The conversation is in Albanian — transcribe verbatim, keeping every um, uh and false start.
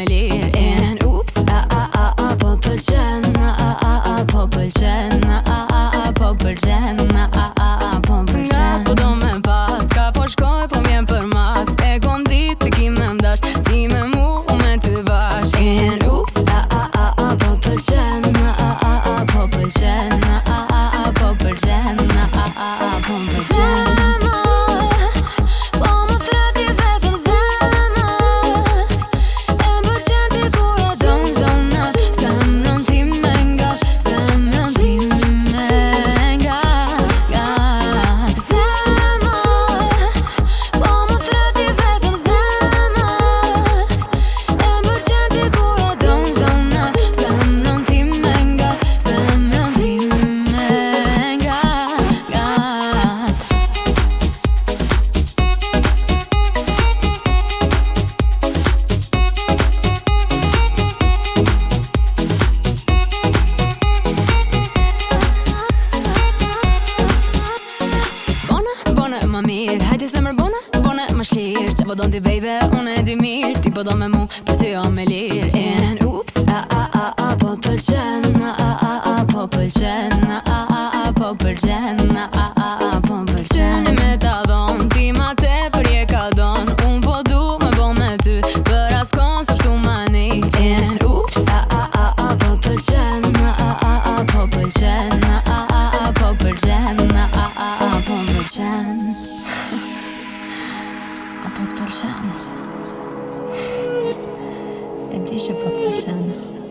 me lir in Ups, a a a a po t'pëlqen, a a a a po pëlqen, a a a a po pëlqen, a a a a po pëlqen. Nga po do me pas, ka po shkoj po m'jem për mas, e kom dit të ki me mdash, ti me mu u me të bash. In Ups, a a a a po t'pëlqen, a a a a po pëlqen, a a a a po pëlqen, a a a a po pëlqen. Ma mirë, hajde se mërë bone, bone ma shlirë që po don t'i baby, unë e di mirë ti po do me mu, për ty jo me lirë. In Ups, a a a a po t'pëlqen, a a a a po pëlqen, a a a a po pëlqen, a a a a po pëlqen. Syni me ta dhon, ti ma te për je ka don, unë po du me bo me ty, për as kon së shtu mani. In Ups, a a a a po t'pëlqen, a a a a po pëlqen, a a a a po pëlqen, a a a a po pëlqen. A po t'pëlqen? E di që po t'pëlqen.